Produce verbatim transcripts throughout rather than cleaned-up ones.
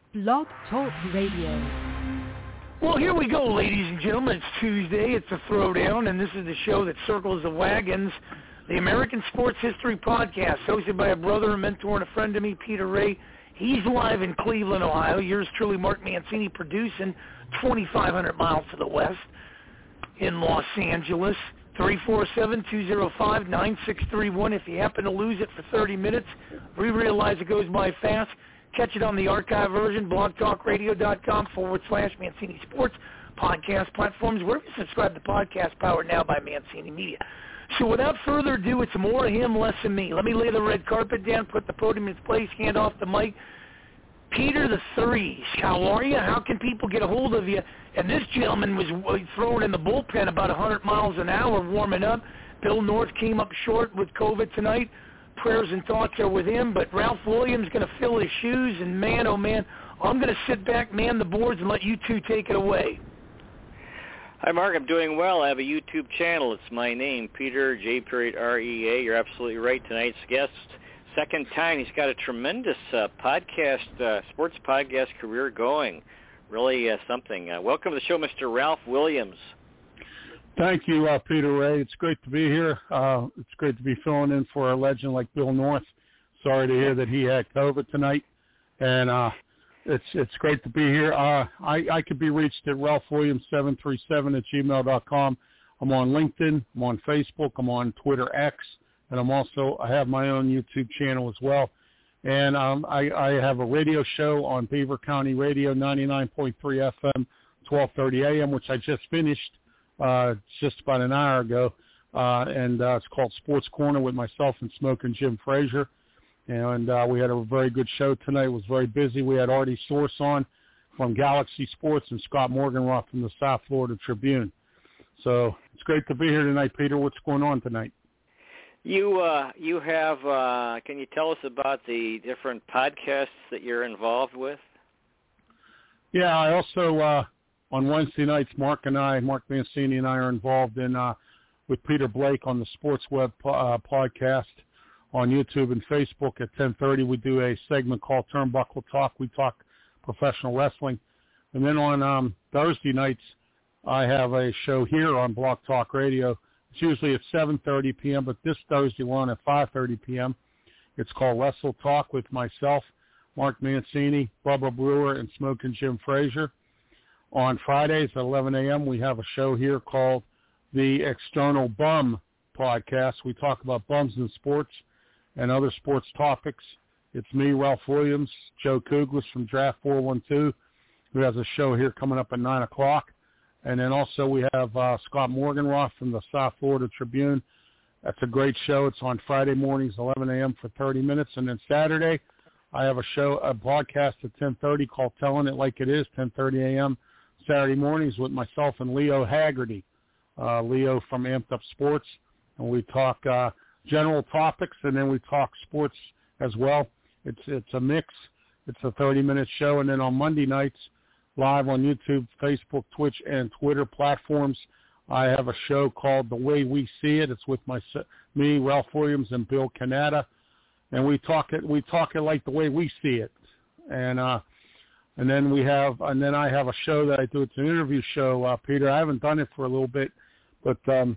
Blog Talk Radio. Well, here we go, ladies and gentlemen. It's Tuesday. It's a throwdown, and this is the show that circles the wagons, the American Sports History Podcast, hosted by a brother, a mentor, and a friend to me, Peter Ray. He's live in Cleveland, Ohio. Yours truly, Mark Mancini, producing twenty-five hundred miles to the west in Los Angeles. three four seven, two zero five, nine six three one. If you happen to lose it for thirty minutes, we realize it goes by fast. Catch it on the archive version, blogtalkradio.com forward slash Mancini Sports, podcast platforms, wherever you subscribe to podcast powered now by Mancini Media. So without further ado, it's more of him, less of me. Let me lay the red carpet down, put the podium in its place, hand off the mic. Peter the Threes, how are you? How can people get a hold of you? And this gentleman was throwing in the bullpen about one hundred miles an hour, warming up. Bill North came up short with COVID tonight. Prayers and thoughts are with him, but Ralph Williams going to fill his shoes, and man, oh man, I'm going to sit back, man the boards, and let you two take it away. Hi, Mark. I'm doing well. I have a YouTube channel. It's my name, Peter, J. R E A. You're absolutely right. Tonight's guest, second time. He's got a tremendous uh, podcast, uh, sports podcast career going. Really uh, something. Uh, welcome to the show, Mister Ralph Williams. Thank you, uh, Peter Ray. It's great to be here. Uh, it's great to be filling in for a legend like Bill North. Sorry to hear that he had COVID tonight, and uh, it's it's great to be here. Uh, I, I could be reached at ralph williams seven three seven at gmail dot com. I'm on LinkedIn. I'm on Facebook. I'm on Twitter X, and I'm also I have my own YouTube channel as well. And um, I, I have a radio show on Beaver County Radio, ninety-nine point three F M, twelve thirty A M, which I just finished. Uh, just about an hour ago, uh, and uh, it's called Sports Corner with myself and Smoking Jim Frazier, and uh, we had a very good show tonight. It was very busy. We had Artie Source on from Galaxy Sports and Scott Morganroth from the South Florida Tribune. So it's great to be here tonight, Peter. What's going on tonight? You uh, you have, uh, can you tell us about the different podcasts that you're involved with? Yeah, I also... Uh, On Wednesday nights, Mark and I, Mark Mancini and I are involved in uh, with Peter Blake on the Sports Web po- uh, podcast on YouTube and Facebook. At ten thirty, we do a segment called Turnbuckle Talk. We talk professional wrestling. And then on um, Thursday nights, I have a show here on Blog Talk Radio. It's usually at seven thirty p.m., but this Thursday we're on at five thirty p.m. It's called Wrestle Talk with myself, Mark Mancini, Bubba Brewer, and Smoking Jim Frazier. On Fridays at eleven a.m., we have a show here called the External Bum Podcast. We talk about bums in sports and other sports topics. It's me, Ralph Williams, Joe Kuglis from Draft four one two, who has a show here coming up at nine o'clock. And then also we have uh, Scott Morganroth from the South Florida Tribune. That's a great show. It's on Friday mornings, eleven a.m. for thirty minutes. And then Saturday, I have a show, a podcast at ten thirty called Telling It Like It Is, ten thirty a.m. Saturday mornings with myself and Leo Haggerty, uh, Leo from Amped Up Sports, and we talk uh, general topics, and then we talk sports as well. It's it's a mix. It's a thirty-minute show, and then on Monday nights, live on YouTube, Facebook, Twitch, and Twitter platforms, I have a show called The Way We See It. It's with my me, Ralph Williams, and Bill Canada, and we talk it we talk it like the way we see it, and. uh And then we have, and then I have a show that I do. It's an interview show, uh, Peter. I haven't done it for a little bit, but um,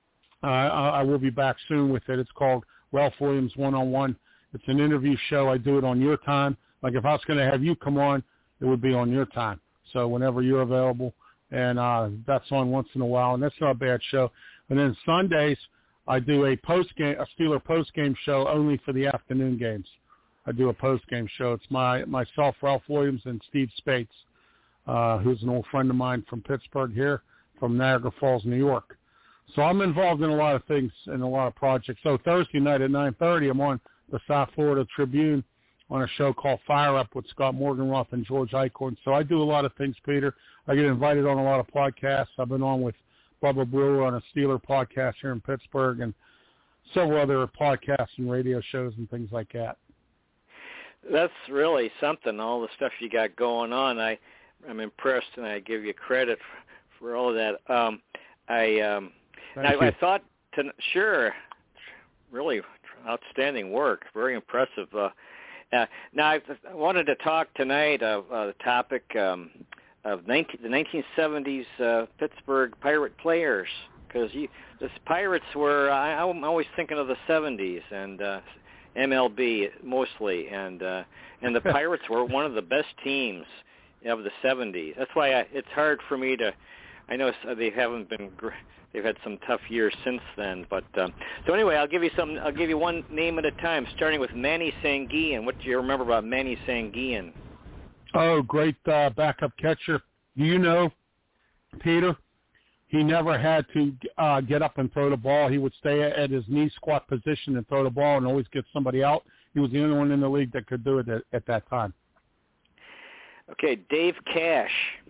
I, I will be back soon with it. It's called Ralph Williams One on One. It's an interview show. I do it on your time. Like if I was going to have you come on, it would be on your time. So whenever you're available, and uh, that's on once in a while, and that's not a bad show. And then Sundays, I do a post game, a Steeler post game show only for the afternoon games. I do a post-game show. It's my myself, Ralph Williams, and Steve Spates, uh, who's an old friend of mine from Pittsburgh here, from Niagara Falls, New York. So I'm involved in a lot of things and a lot of projects. So Thursday night at nine thirty, I'm on the South Florida Tribune on a show called Fire Up with Scott Morganroth and George Eichhorn. So I do a lot of things, Peter. I get invited on a lot of podcasts. I've been on with Bubba Brewer on a Steeler podcast here in Pittsburgh and several other podcasts and radio shows and things like that. That's really something, all the stuff you got going on. I, I'm impressed, and I give you credit for, for all of that. Um, I, um, I, I thought, to, sure, really outstanding work, very impressive. Uh, Uh, now, I wanted to talk tonight of uh, the topic um, of nineteen, the nineteen seventies uh, Pittsburgh Pirate players, because the Pirates were, I, I'm always thinking of the seventies and uh, M L B mostly, and uh, and the Pirates were one of the best teams of the seventies. That's why I, it's hard for me to, I know they haven't been, they've had some tough years since then, but um, so anyway, I'll give you some, I'll give you one name at a time, starting with Manny Sanguillen. What do you remember about Manny Sanguillen? Oh, great uh, backup catcher. Do you know, Peter, he never had to uh, get up and throw the ball. He would stay at his knee squat position and throw the ball and always get somebody out. He was the only one in the league that could do it at, at that time. Okay, Dave Cash.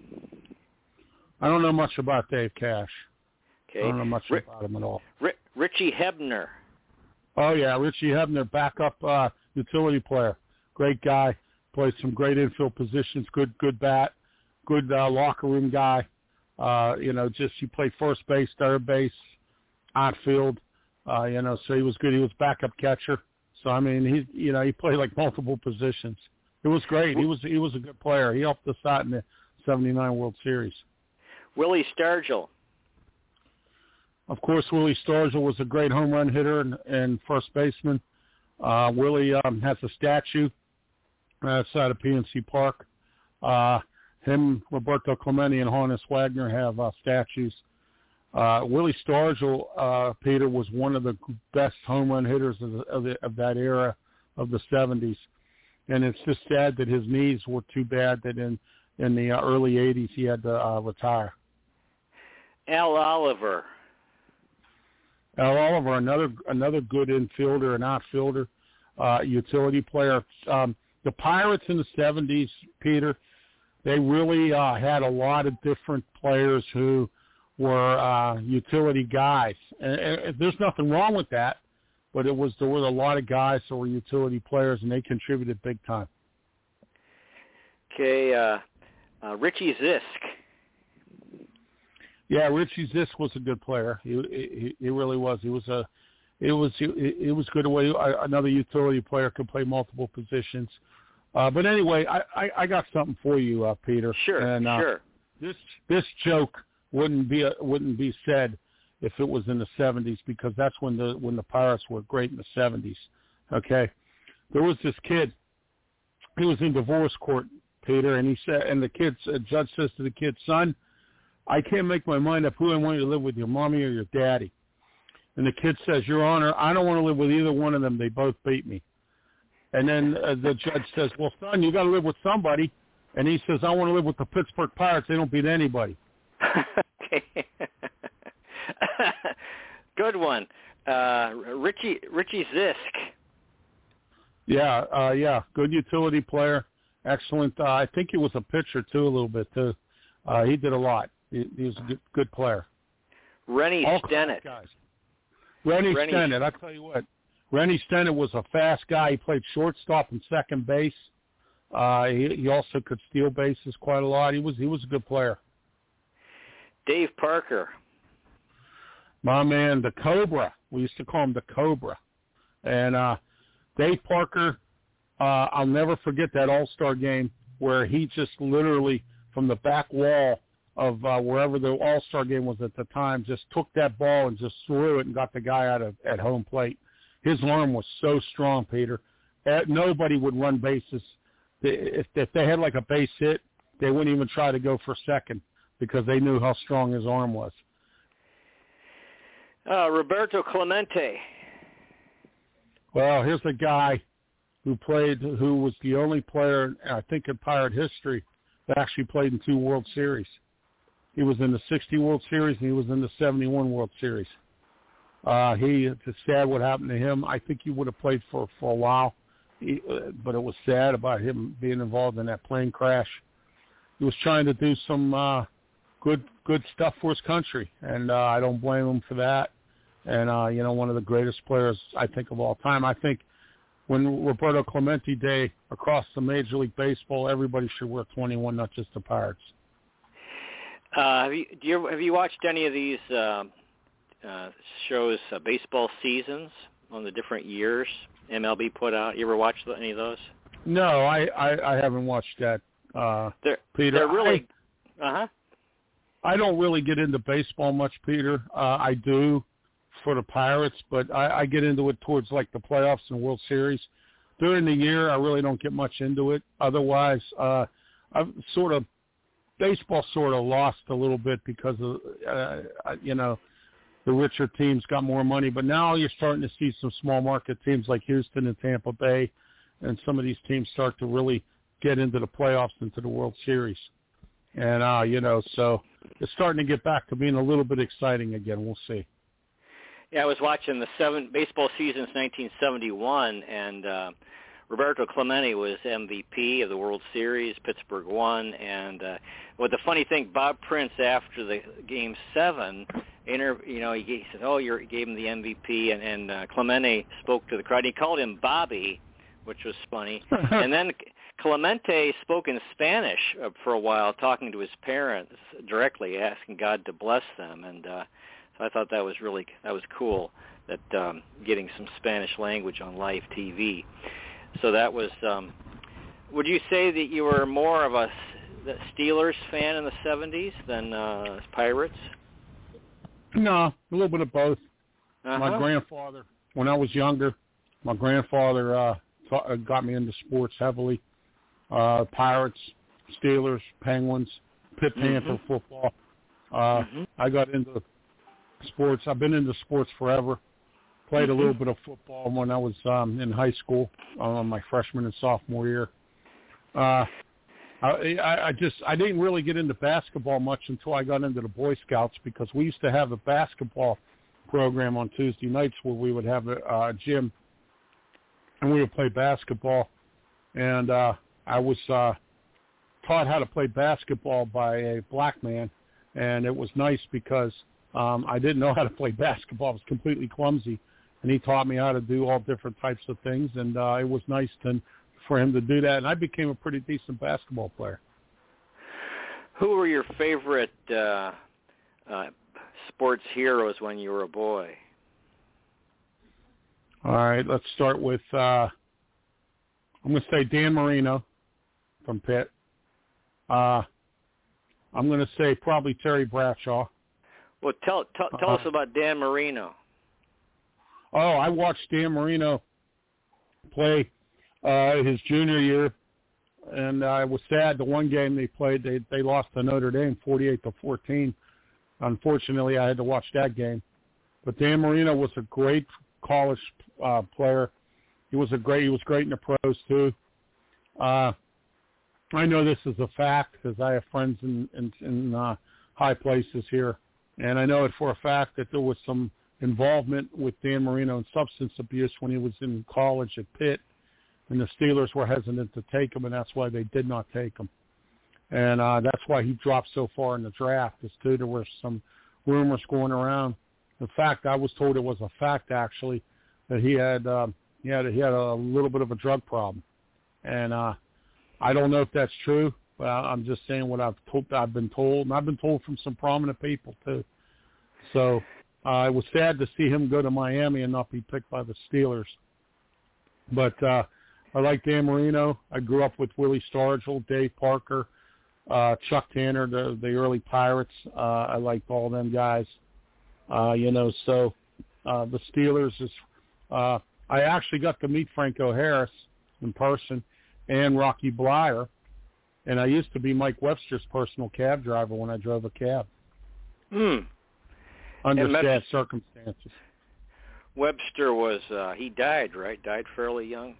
I don't know much about Dave Cash. Okay. I don't know much R- about him at all. R- Richie Hebner. Oh, yeah, Richie Hebner, backup uh, utility player. Great guy. Played some great infield positions, good good bat, good uh, locker room guy. Uh, you know, just he played first base, third base, outfield. Uh, you know, so he was good. He was backup catcher. So I mean, he you know he played like multiple positions. It was great. He was he was a good player. He helped us out in the seventy-nine World Series. Willie Stargell. Of course, Willie Stargell was a great home run hitter and, and first baseman. Uh, Willie um, has a statue outside of P N C Park. Uh, him, Roberto Clemente, and Honus Wagner have uh, statues. Uh, Willie Stargell, uh, Peter, was one of the best home run hitters of, the, of, the, of that era of the seventies. And it's just sad that his knees were too bad that in, in the early eighties he had to uh, retire. Al Oliver. Al Oliver, another another good infielder and outfielder, uh, utility player. Um, the Pirates in the seventies, Peter, they really uh, had a lot of different players who were uh, utility guys. And, and there's nothing wrong with that, but it was there were a lot of guys that were utility players, and they contributed big time. Okay, uh, uh, Richie Zisk. Yeah, Richie Zisk was a good player. He, he he really was. He was a it was it, it was good way another utility player could play multiple positions. Uh, but anyway, I, I, I got something for you, uh, Peter. Sure, and, uh, sure. This this joke wouldn't be a, wouldn't be said if it was in the seventies, because that's when the when the Pirates were great in the seventies. Okay, there was this kid. He was in divorce court, Peter, and he said, and the kid, a judge says to the kid, "Son, I can't make my mind up who I want you to live with, your mommy or your daddy." And the kid says, "Your Honor, I don't want to live with either one of them. They both beat me." And then uh, the judge says, "Well, son, you got to live with somebody." And he says, "I want to live with the Pittsburgh Pirates. They don't beat anybody." Okay. Good one. Uh, Richie Richie Zisk. Yeah, uh, yeah, good utility player. Excellent. Uh, I think he was a pitcher, too, a little bit, too. Uh, he did a lot. He, he was a good, good player. Rennie All Stennett. Guys. Rennie, Rennie Stennett. I tell you what, Rennie Stennett was a fast guy. He played shortstop and second base. Uh, he, he also could steal bases quite a lot. He was he was a good player. Dave Parker. My man, the Cobra. We used to call him the Cobra. And uh, Dave Parker, uh, I'll never forget that All-Star game where he just literally, from the back wall of uh, wherever the All-Star game was at the time, just took that ball and just threw it and got the guy out of at home plate. His arm was so strong, Peter. Uh, nobody would run bases. If, if they had like a base hit, they wouldn't even try to go for second because they knew how strong his arm was. Uh, Roberto Clemente. Well, here's a guy who played, who was the only player, I think, in Pirate history that actually played in two World Series. He was in the sixty World Series and he was in the seventy-one World Series. Uh, he, it's sad what happened to him. I think he would have played for, for a while, he, uh, but it was sad about him being involved in that plane crash. He was trying to do some uh, good good stuff for his country, and uh, I don't blame him for that. And, uh, you know, one of the greatest players, I think, of all time. I think when Roberto Clemente Day across the Major League Baseball, everybody should wear twenty-one, not just the Pirates. Uh, have you, do you have you watched any of these uh, uh, shows, uh, baseball seasons on the different years M L B put out? You ever watched any of those? No, I, I, I haven't watched that, uh, they're, Peter. They're really, I, uh-huh. I don't really get into baseball much, Peter. Uh, I do for the Pirates, but I, I get into it towards like the playoffs and World Series. During the year, I really don't get much into it. Otherwise, uh, I've sort of, baseball sort of lost a little bit because of, uh, you know, the richer teams got more money. But now you're starting to see some small market teams like Houston and Tampa Bay, and some of these teams start to really get into the playoffs, into the World Series. And, uh, you know, so it's starting to get back to being a little bit exciting again. We'll see. Yeah, I was watching the seven baseball seasons nineteen seventy-one, and uh, Roberto Clemente was M V P of the World Series. Pittsburgh won, and uh, well, the funny thing, Bob Prince after the game seven, inter, you know, he, he said, "Oh, you gave him the M V P," and, and uh, Clemente spoke to the crowd. He called him Bobby, which was funny, and then Clemente spoke in Spanish uh, for a while, talking to his parents directly, asking God to bless them, and. Uh, So I thought that was really that was cool that um, getting some Spanish language on live T V. So that was. Um, would you say that you were more of a Steelers fan in the seventies than uh, Pirates? No, a little bit of both. Uh-huh. My grandfather, when I was younger, my grandfather uh, taught, got me into sports heavily. Uh, Pirates, Steelers, Penguins, Pitt Panther mm-hmm. football. Uh, mm-hmm. I got into sports. I've been into sports forever. Played mm-hmm. a little bit of football when I was um, in high school, uh, my freshman and sophomore year. Uh, I, I just I didn't really get into basketball much until I got into the Boy Scouts, because we used to have a basketball program on Tuesday nights where we would have a, a gym and we would play basketball. And uh, I was uh, taught how to play basketball by a black man, and it was nice because Um, I didn't know how to play basketball. I was completely clumsy, and he taught me how to do all different types of things, and uh, it was nice to, for him to do that, and I became a pretty decent basketball player. Who were your favorite uh, uh, sports heroes when you were a boy? All right, let's start with, uh, I'm going to say Dan Marino from Pitt. Uh, I'm going to say probably Terry Bradshaw. Well, tell tell, tell uh, us about Dan Marino. Oh, I watched Dan Marino play uh, his junior year, and I was sad. The one game they played, they they lost to Notre Dame, forty-eight to fourteen. Unfortunately, I had to watch that game. But Dan Marino was a great college uh, player. He was a great. He was great in the pros too. Uh, I know this is a fact because I have friends in in, in uh, high places here. And I know it for a fact that there was some involvement with Dan Marino in substance abuse when he was in college at Pitt, and the Steelers were hesitant to take him, and that's why they did not take him. And uh, that's why he dropped so far in the draft, is too. There were some rumors going around. In fact, I was told it was a fact, actually, that he had uh, he had he had a little bit of a drug problem, and uh, I don't know if that's true. But I'm just saying what I've told, I've been told, and I've been told from some prominent people too. So uh, it was sad to see him go to Miami and not be picked by the Steelers. But uh, I like Dan Marino. I grew up with Willie Stargell, Dave Parker, uh, Chuck Tanner, the, the early Pirates. Uh, I liked all them guys. Uh, you know, so uh, the Steelers is. Uh, I actually got to meet Franco Harris in person and Rocky Bleier. And I used to be Mike Webster's personal cab driver when I drove a cab. Hmm. Under Mem- sad circumstances. Webster was, uh, he died, right? Died fairly young?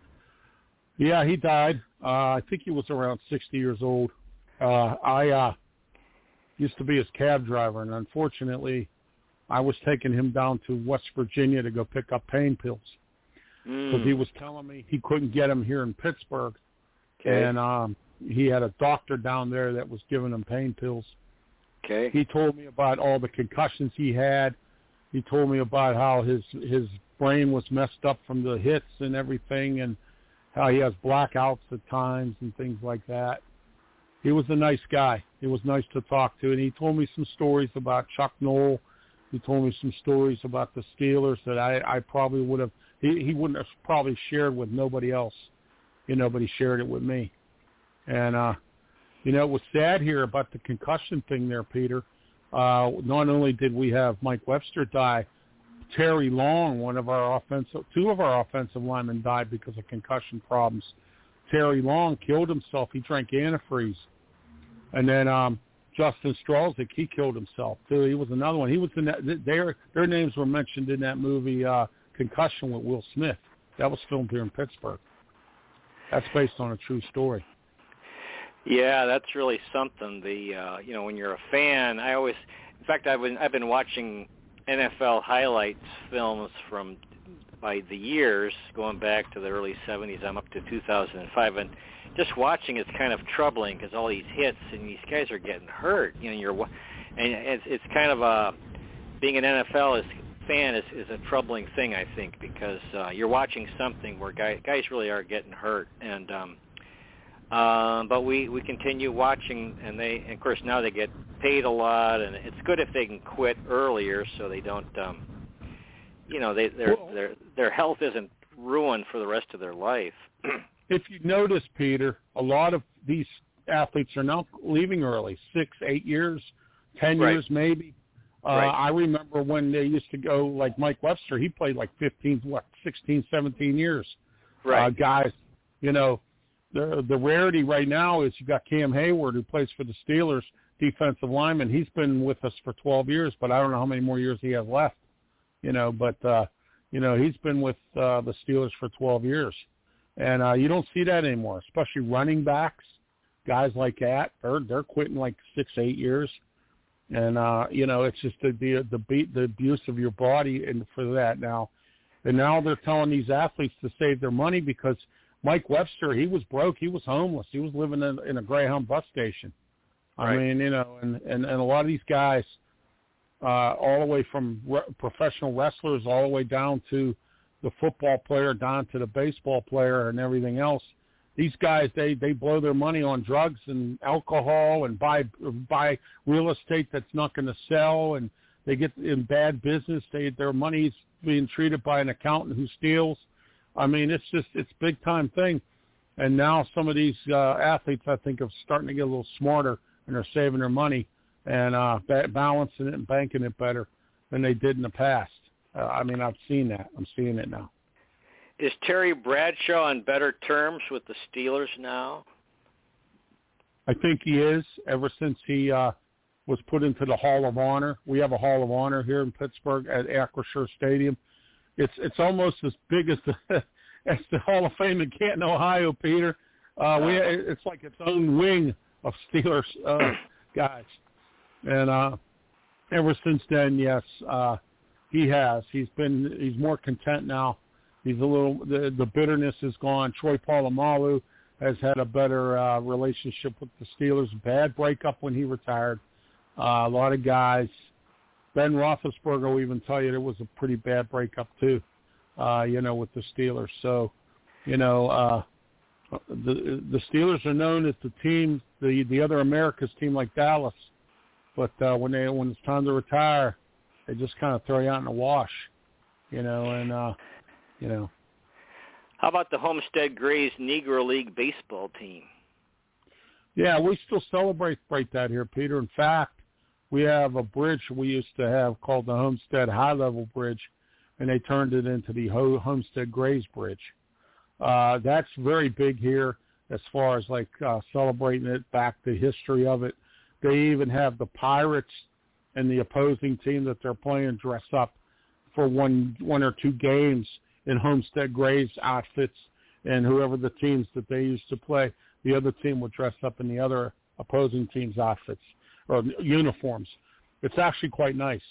Yeah, he died. Uh, I think he was around sixty years old. Uh, I uh, used to be his cab driver, and unfortunately, I was taking him down to West Virginia to go pick up pain pills. Because mm. he was telling me he couldn't get them here in Pittsburgh. Okay. And um, he had a doctor down there that was giving him pain pills. Okay. He told me about all the concussions he had. He told me about how his his brain was messed up from the hits and everything, and how he has blackouts at times and things like that. He was a nice guy. He was nice to talk to, and he told me some stories about Chuck Noll. He told me some stories about the Steelers that I, I probably would have, he, he wouldn't have probably shared with nobody else. you know, but he shared it with me. And, uh, you know, it was sad here about the concussion thing there, Peter. Uh, not only did we have Mike Webster die, Terry Long, one of our offensive, two of our offensive linemen died because of concussion problems. Terry Long killed himself. He drank antifreeze. And then um, Justin Stralzik, he killed himself too. He was another one. He was in that. Their their names were mentioned in that movie uh, Concussion with Will Smith. That was filmed here in Pittsburgh. That's based on a true story. Yeah, that's really something. The uh, you know, when you're a fan, I always, in fact, I've been I've been watching N F L highlights films from by the years going back to the early seventies. I'm up to two thousand five, and just watching it's kind of troubling because all these hits and these guys are getting hurt. You know, you're and it's it's kind of a being an N F L is, fan is, is a troubling thing, I think, because uh, you're watching something where guys guys really are getting hurt, and um, um, but we we continue watching, and they and of course now they get paid a lot, and it's good if they can quit earlier so they don't. Um, You know, they, their their their health isn't ruined for the rest of their life. If you notice, Peter, a lot of these athletes are now leaving early, six, eight years, ten Right. years maybe. Uh, Right. I remember when they used to go, like Mike Webster, he played like fifteen, what, sixteen, seventeen years. Right. Uh, guys, you know, the the rarity right now is you got Cam Hayward, who plays for the Steelers, defensive lineman. He's been with us for twelve years, but I don't know how many more years he has left. You know, but, uh, you know, he's been with uh, the Steelers for twelve years. And uh, you don't see that anymore, especially running backs, guys like that. They're, they're quitting like six, eight years. And, uh, you know, it's just the, the, the, beat, the abuse of your body and for that now. And now they're telling these athletes to save their money because Mike Webster, he was broke. He was homeless. He was living in, in a Greyhound bus station. I Right. mean, you know, and, and, and a lot of these guys – Uh, all the way from re- professional wrestlers all the way down to the football player, down to the baseball player and everything else. These guys, they, they blow their money on drugs and alcohol and buy buy real estate that's not going to sell, and they get in bad business. They their money's being treated by an accountant who steals. I mean, it's just it's a big time thing. And now some of these uh, athletes, I think, are starting to get a little smarter and are saving their money and uh, balancing it and banking it better than they did in the past. Uh, I mean, I've seen that. I'm seeing it now. Is Terry Bradshaw on better terms with the Steelers now? I think he is, ever since he uh, was put into the Hall of Honor. We have a Hall of Honor here in Pittsburgh at Acrisure Stadium. It's it's almost as big as the as the Hall of Fame in Canton, Ohio, Peter. Uh, we it's like its own wing of Steelers uh, guys. And uh, ever since then, yes, uh, he has. He's been. He's more content now. He's a little. The, the bitterness is gone. Troy Polamalu has had a better uh, relationship with the Steelers. Bad breakup when he retired. Uh, a lot of guys. Ben Roethlisberger will even tell you it was a pretty bad breakup too. Uh, you know, with the Steelers. So, you know, uh, the the Steelers are known as the team, the the other America's team like Dallas. But uh, when they when it's time to retire, they just kind of throw you out in the wash, you know. And uh, you know. How about the Homestead Grays Negro League baseball team? Yeah, we still celebrate that here, Peter. In fact, we have a bridge we used to have called the Homestead High Level Bridge, and they turned it into the Ho- Homestead Grays Bridge. Uh, that's very big here as far as like uh, celebrating it, back the history of it. They even have the Pirates and the opposing team that they're playing dress up for one one or two games in Homestead Grays outfits, and whoever the teams that they used to play, the other team would dress up in the other opposing team's outfits or uniforms. It's actually quite nice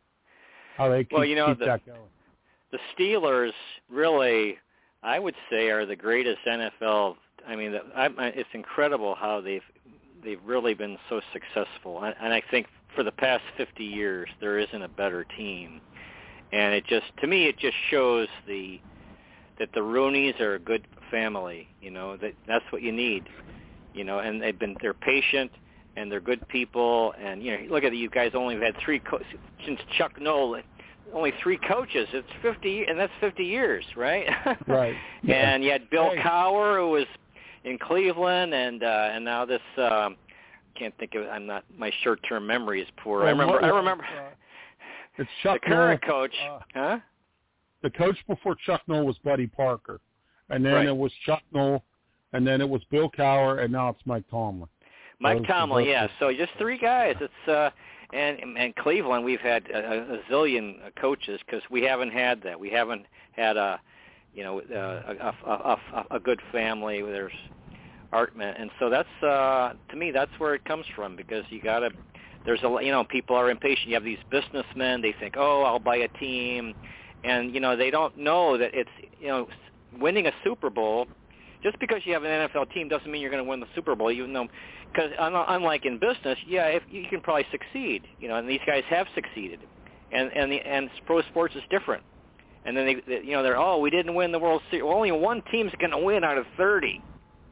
how they keep, well, you know, keep the, that going. The Steelers really, I would say, are the greatest N F L. I mean, the, I, it's incredible how they've they've really been so successful. And I think for the past fifty years, there isn't a better team. And it just, to me, it just shows the that the Rooneys are a good family. You know, that that's what you need. You know, and they've been they're patient and they're good people. And you know, look at it, you guys only have had three co- since Chuck Noll only three coaches. It's fifty, and that's fifty years, right? Right. Yeah. And you had Bill hey. Cowher, who was in Cleveland, and uh, and now this. Um, can't think of. I'm not. My short-term memory is poor. Well, I remember. what, I remember. Uh, it's Chuck the current Noll, coach, uh, huh? The coach before Chuck Noll was Buddy Parker, and then Right. it was Chuck Noll, and then it was Bill Cowher, and now it's Mike Tomlin. Mike Those Tomlin, yeah. are- So just three guys. It's uh, and and Cleveland, we've had a, a zillion coaches because we haven't had that. We haven't had a, you know, a, a, a, a good family. There's Artman, and so that's uh, to me that's where it comes from because you gotta. There's a you know people are impatient. You have these businessmen. They think, oh, I'll buy a team, and you know they don't know that it's you know winning a Super Bowl. Just because you have an N F L team doesn't mean you're going to win the Super Bowl. Even though, because unlike in business, yeah, if you can probably succeed. You know, and these guys have succeeded, and and the, and pro sports is different. And then they, they you know, they're oh, we didn't win the World Series. Well, only one team's going to win out of thirty,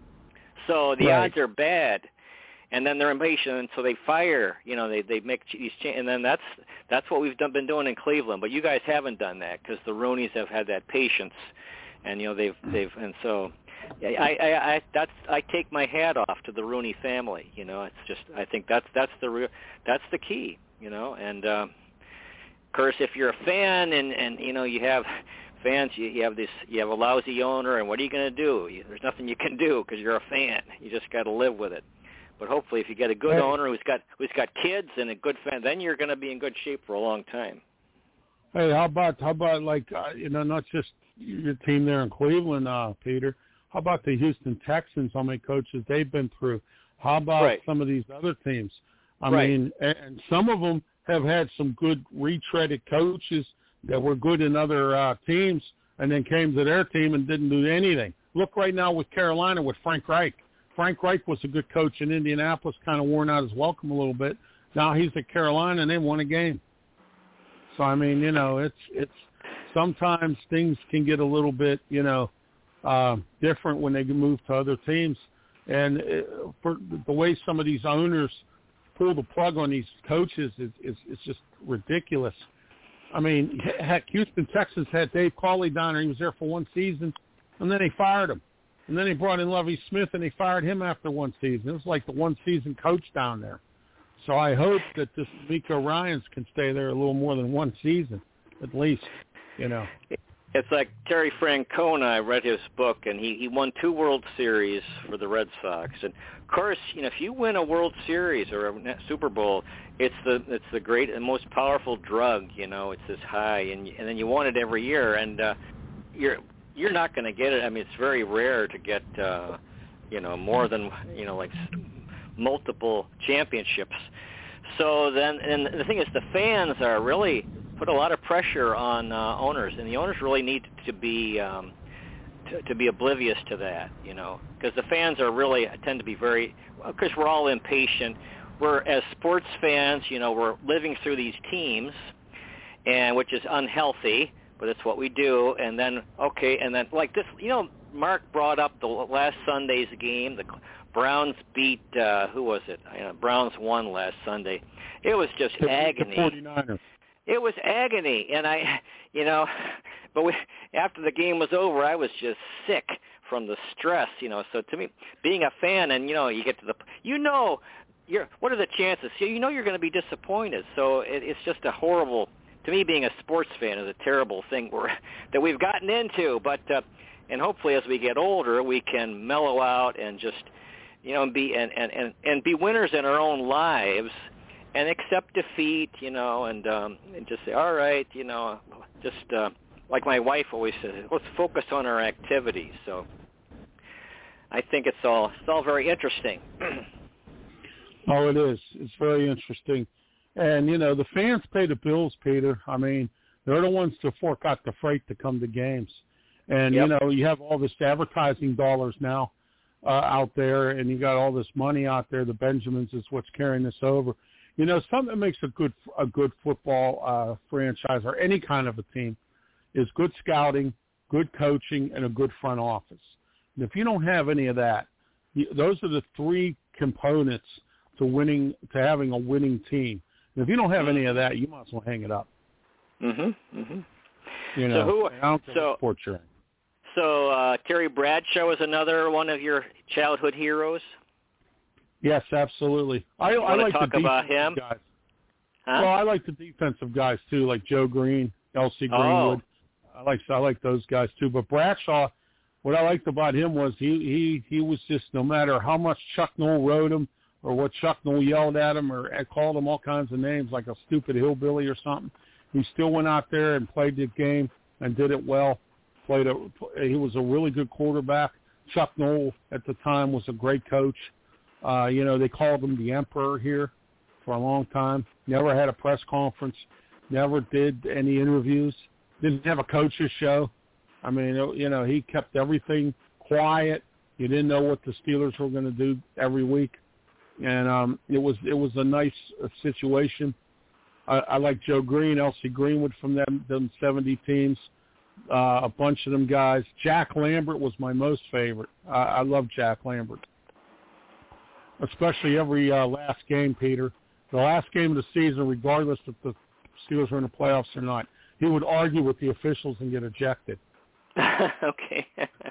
so the Right. odds are bad. And then they're impatient, and so they fire. You know, they they make these changes, and then that's that's what we've done, been doing in Cleveland. But you guys haven't done that because the Rooneys have had that patience, and you know they've they've and so. I, I, I that's I take my hat off to the Rooney family. You know, it's just I think that's that's the real that's the key. You know, and uh, of course, if you're a fan and and you know you have fans, you, you have this you have a lousy owner, and what are you going to do? You, there's nothing you can do because you're a fan. You just got to live with it. But hopefully, if you get a good Hey. owner who's got who's got kids and a good fan, then you're going to be in good shape for a long time. Hey, how about how about like uh, you know not just your team there in Cleveland, uh, Peter. How about the Houston Texans? How many coaches they've been through? How about Right. some of these other teams? I Right. mean, and, and some of them have had some good retreaded coaches that were good in other uh, teams, and then came to their team and didn't do anything. Look right now with Carolina with Frank Reich. Frank Reich was a good coach in Indianapolis, kind of worn out his welcome a little bit. Now he's at Carolina, and they won a game. So I mean, you know, it's it's sometimes things can get a little bit, you know, uh, different when they move to other teams. And it, for the way some of these owners pull the plug on these coaches is is it's just ridiculous. I mean, heck, Houston Texans had Dave Cawley down there. He was there for one season, and then they fired him. And then they brought in Lovie Smith, and they fired him after one season. It was like the one-season coach down there. So I hope that this Miko Ryans can stay there a little more than one season, at least, you know. It's like Terry Francona. I read his book, and he, he won two World Series for the Red Sox. And of course, you know, if you win a World Series or a Super Bowl, it's the it's the great and most powerful drug. You know, it's this high, and and then you want it every year, and uh, you're you're not going to get it. I mean, it's very rare to get uh, you know more than you know like multiple championships. So then, and the thing is, the fans are really put a lot of pressure on uh, owners, and the owners really need to be um, to, to be oblivious to that, you know, because the fans are really tend to be very, because we're all impatient. We're as sports fans, you know, we're living through these teams, and which is unhealthy, but it's what we do. And then okay, and then like this, you know, Mark brought up the last Sunday's game. The Browns beat uh, who was it? Uh, Browns won last Sunday. It was just The, agony. the forty-niners. It was agony, and I, you know, but we, after the game was over, I was just sick from the stress, you know. So to me, being a fan, and you know, you get to the, you know, you're what are the chances? You know, you're going to be disappointed. So it, it's just a horrible. To me, being a sports fan is a terrible thing we're, that we've gotten into. But uh, and hopefully, as we get older, we can mellow out and just, you know, be and and and, and be winners in our own lives. And accept defeat, you know, and um, and just say, all right, you know, just uh, like my wife always says, let's focus on our activities. So I think it's all it's all very interesting. Oh, it is. It's very interesting. And, you know, the fans pay the bills, Peter. I mean, they're the ones to fork out the freight to come to games. And, Yep. you know, you have all this advertising dollars now uh, out there, and you got all this money out there. The Benjamins is what's carrying this over. You know, something that makes a good a good football uh, franchise or any kind of a team is good scouting, good coaching, and a good front office. And if you don't have any of that, you, those are the three components to winning, to having a winning team. And if you don't have any of that, you might as well hang it up. Mhm. Mhm. You know, so who? I don't So sports you're in. So uh, Terry Bradshaw is another one of your childhood heroes. Yes, absolutely. I, you I like talk the about defensive him? guys. Huh? Well, I like the defensive guys too, like Joe Green, L C Greenwood. Oh. I like I like those guys too. But Bradshaw, what I liked about him was he he he was just, no matter how much Chuck Noll wrote him or what Chuck Noll yelled at him or called him all kinds of names like a stupid hillbilly or something, he still went out there and played the game and did it well. Played a, he was a really good quarterback. Chuck Noll at the time was a great coach. Uh, you know, they called him the Emperor here for a long time. Never had a press conference. Never did any interviews. Didn't have a coach's show. I mean, you know, he kept everything quiet. You didn't know what the Steelers were going to do every week, and um, it was it was a nice uh, situation. I, I like Joe Green, L C Greenwood from them them seventy teams. Uh, a bunch of them guys. Jack Lambert was my most favorite. Uh, I love Jack Lambert, especially every uh, last game, Peter. The last game of the season, regardless if the Steelers were in the playoffs or not, he would argue with the officials and get ejected. Okay.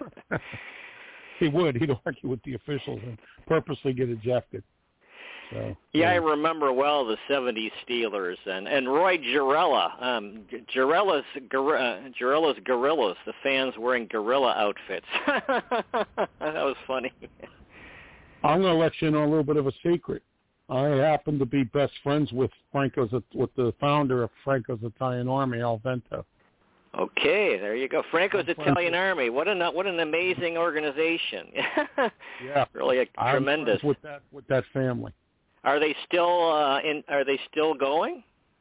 He would. He'd argue with the officials and purposely get ejected. So, yeah, yeah, I remember well the seventies Steelers and, and Roy Girella. Um, Girella's, uh, Girella's Gorillas, the fans wearing gorilla outfits. That was funny. I'm going to let you know a little bit of a secret. I happen to be best friends with Franco's, with the founder of Franco's Italian Army, Al Vento. Okay, there you go. Franco's I'm Italian Army. What an what an amazing organization. Yeah, really a I'm tremendous. friends with that with that family. Are they still uh, in? Are they still going?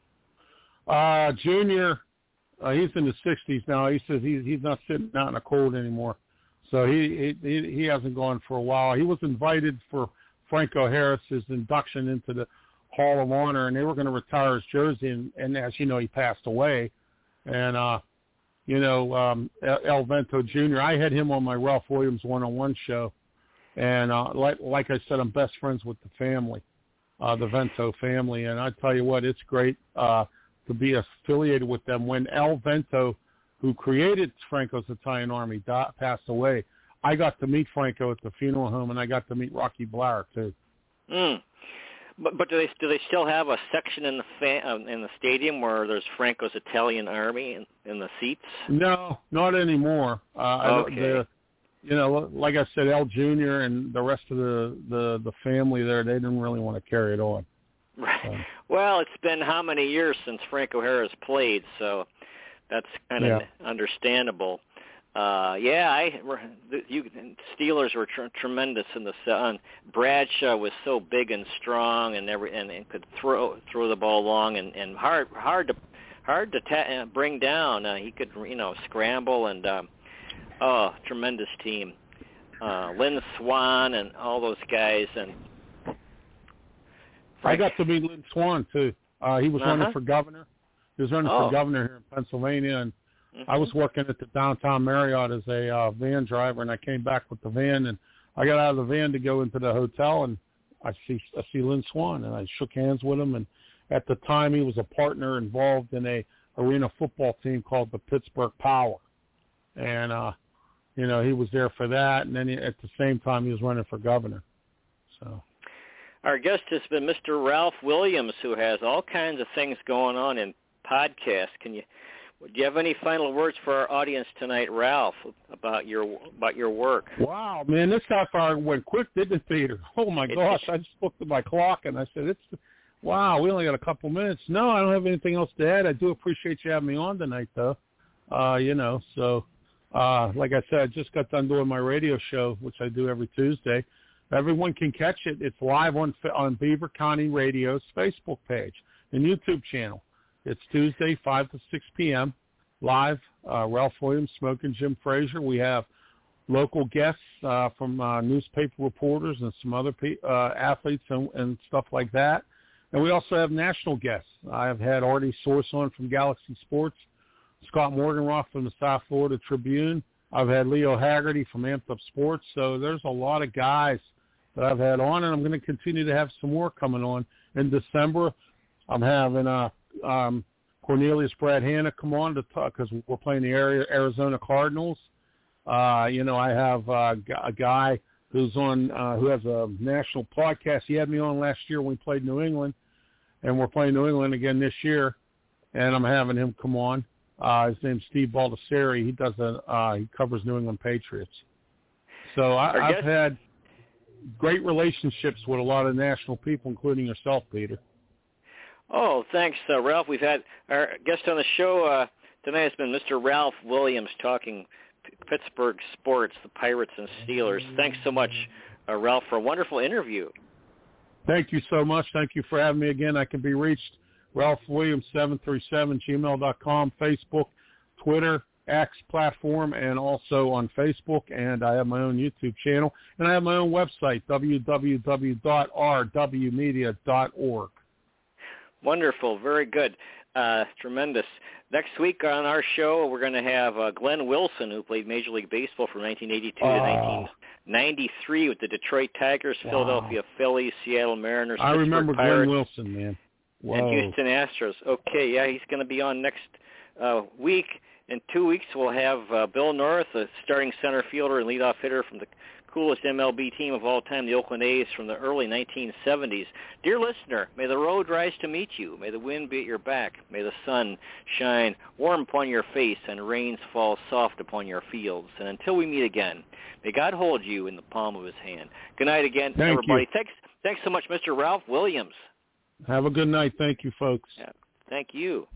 Uh, Junior, uh, he's in his sixties now. He says he's he's not sitting out in the cold anymore, so he he he hasn't gone for a while. He was invited for Franco Harris's induction into the Hall of Honor, and they were going to retire his jersey, and, and as you know, he passed away. And uh, you know, um, El Vento Junior, I had him on my Ralph Williams one-on-one show, and uh, like like I said, I'm best friends with the family. Uh, the Vento family, and I tell you what, it's great uh, to be affiliated with them. When Al Vento, who created Franco's Italian Army, di- passed away, I got to meet Franco at the funeral home, and I got to meet Rocky Bleier too. Mm. But but do they do they still have a section in the fa- uh, in the stadium where there's Franco's Italian Army in, in the seats? No, not anymore. Uh, okay. The, you know, like I said, Al Junior and the rest of the, the, the family there, they didn't really want to carry it on. Right. So. Well, it's been how many years since Franco Harris played, so that's kind of Yeah. understandable. Uh, yeah, I you Steelers were tr- tremendous in the sun. Bradshaw was so big and strong, and every and, and could throw throw the ball long and, and hard hard to hard to ta- bring down. Uh, he could you know scramble and. Um, Oh, tremendous team. Uh, Lynn Swann and all those guys. And Frank. I got to meet Lynn Swann, too. Uh, he was uh-huh. running for governor. He was running oh. for governor here in Pennsylvania, and mm-hmm. I was working at the downtown Marriott as a uh, van driver, and I came back with the van, and I got out of the van to go into the hotel, and I see I see Lynn Swann, and I shook hands with him. And at the time, he was a partner involved in a arena football team called the Pittsburgh Power. And, uh, you know, he was there for that, and then he, at the same time he was running for governor. So, our guest has been Mister Ralph Williams, who has all kinds of things going on in podcasts. Can you, do you have any final words for our audience tonight, Ralph, about your about your work? Wow, man, this half hour went quick, didn't it, Peter? Oh my gosh, I just looked at my clock and I said, "It's wow, we only got a couple minutes." No, I don't have anything else to add. I do appreciate you having me on tonight, though. Uh, you know, so. Uh, like I said, I just got done doing my radio show, which I do every Tuesday. Everyone can catch it. It's live on on Beaver County Radio's Facebook page and YouTube channel. It's Tuesday, five to six p.m., live. Uh, Ralph Williams, Smoking Jim Frazier. We have local guests uh, from uh, newspaper reporters and some other pe- uh, athletes and, and stuff like that. And we also have national guests. I have had Artie Source on from Galaxy Sports, Scott Morganroth from the South Florida Tribune. I've had Leo Haggerty from Amped Up Sports. So there's a lot of guys that I've had on, and I'm going to continue to have some more coming on. In December, I'm having uh, um, Cornelius Brad Hanna come on to talk because we're playing the Arizona Cardinals. Uh, you know, I have uh, a guy who's on uh, who has a national podcast. He had me on last year when we played New England, and we're playing New England again this year, and I'm having him come on. Uh, his name's Steve Baldessari. He does a uh, he covers New England Patriots. So I, I've had great relationships with a lot of national people, including yourself, Peter. Oh, thanks, uh, Ralph. We've had our guest on the show uh, tonight has been Mister Ralph Williams talking P- Pittsburgh sports, the Pirates and Steelers. Thanks so much, uh, Ralph, for a wonderful interview. Thank you so much. Thank you for having me again. I can be reached Ralph Williams seven three seven gmail dot com, Facebook, Twitter, X platform, and also on Facebook. And I have my own YouTube channel, and I have my own website, w w w dot r w media dot org. Wonderful. Very good. Uh, tremendous. Next week on our show, we're going to have uh, Glenn Wilson, who played Major League Baseball from nineteen eighty-two oh. to nineteen ninety-three with the Detroit Tigers, wow. Philadelphia Phillies, Seattle Mariners, I Pittsburgh remember Pirates, Glenn Wilson, man. Whoa. And Houston Astros. Okay, yeah, he's going to be on next uh, week. In two weeks, we'll have uh, Bill North, a starting center fielder and leadoff hitter from the coolest M L B team of all time, the Oakland A's from the early nineteen seventies. Dear listener, may the road rise to meet you. May the wind be at your back. May the sun shine warm upon your face and rains fall soft upon your fields. And until we meet again, may God hold you in the palm of his hand. Good night again, Thank everybody. You. Thanks, thanks so much, Mister Ralph Williams. Have a good night. Thank you, folks. Yeah. Thank you.